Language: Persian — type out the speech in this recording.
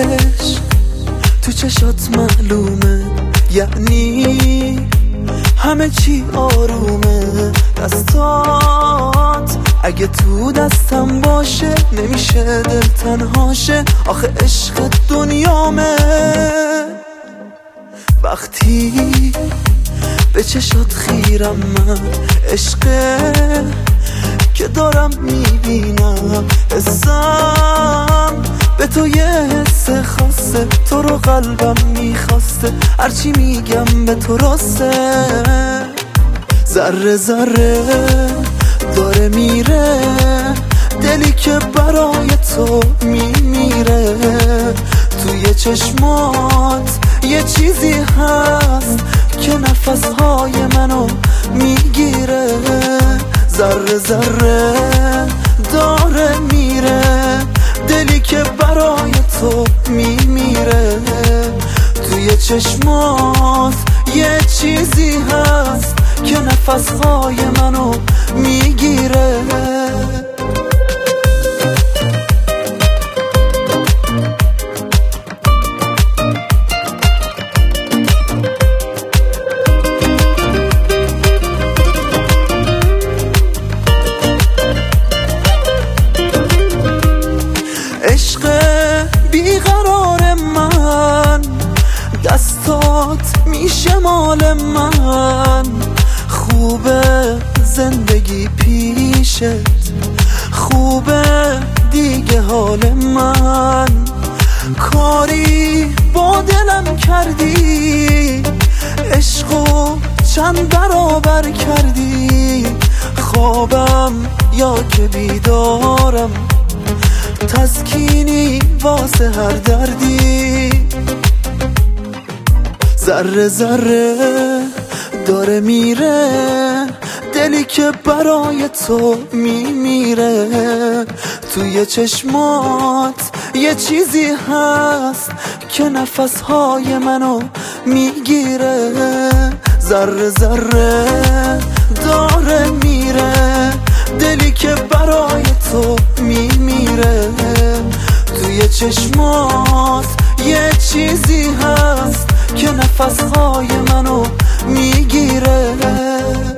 عشق تو چشات معلومه، یعنی همه چی آرومه. دستات اگه تو دستم باشه نمیشه دل تنهاشه، آخه عشق دنیامه. وقتی به چشات خیرم من، عشقه که دارم میبینم. حسم به تو یه حس خاصه، تو رو قلبم میخواسته، هرچی میگم به تو راسته. ذره ذره داره میره دلی که برای تو میمیره. توی چشمات یه چیزی هست که نفسهای منو میگیره. ذره ذره داره میره دلی که برای تو میمیره. توی چشمات یه چیزی هست که نفسهای منو میگیره. عشق بیقرار من، دستات میشه مال من. خوبه زندگی پیشت، خوبه دیگه حال من. کاری با دلم کردی، عشقو چند برابر کردی. خوابم یا که بیدارم، تسکینی واسه هر دردی. ذره ذره داره میره دلی که برای تو میمیره. توی چشمات یه چیزی هست که نفسهای منو میگیره. ذره ذره داره میره دلی که برای تو میمیره. توی چشمات یه چیزی هست که نفسهای منو میگیره.